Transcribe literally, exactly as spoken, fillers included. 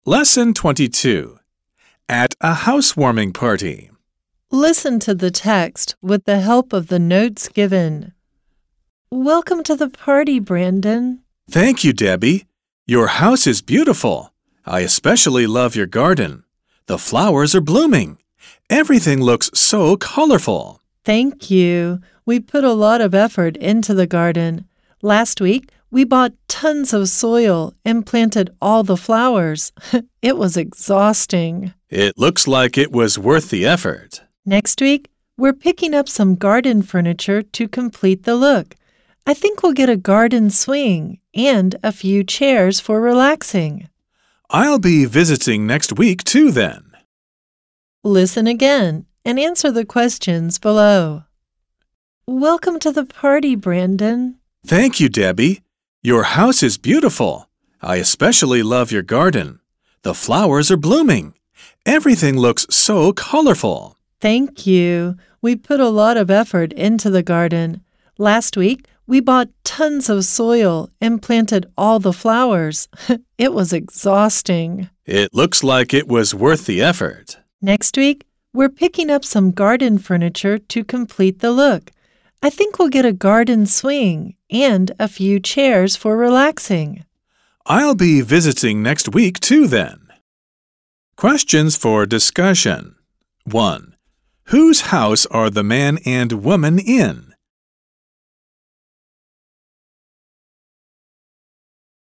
Lesson twenty-two. At a housewarming party. Listen to the text with the help of the notes given. Welcome to the party, Brandon. Thank you, Debbie. Your house is beautiful. I especially love your garden. The flowers are blooming. Everything looks so colorful. Thank you. We put a lot of effort into the garden. Last week, we bought tons of soil and planted all the flowers. It was exhausting. It looks like it was worth the effort. Next week, we're picking up some garden furniture to complete the look. I think we'll get a garden swing and a few chairs for relaxing. I'll be visiting next week too then. Listen again and answer the questions below. Welcome to the party, Brandon. Thank you, Debbie. Your house is beautiful. I especially love your garden. The flowers are blooming. Everything looks so colorful. Thank you. We put a lot of effort into the garden. Last week, we bought tons of soil and planted all the flowers. It was exhausting. It looks like it was worth the effort. Next week, we're picking up some garden furniture to complete the look. I think we'll get a garden swing and a few chairs for relaxing. I'll be visiting next week too then. Questions for discussion. one. Whose house are the man and woman in?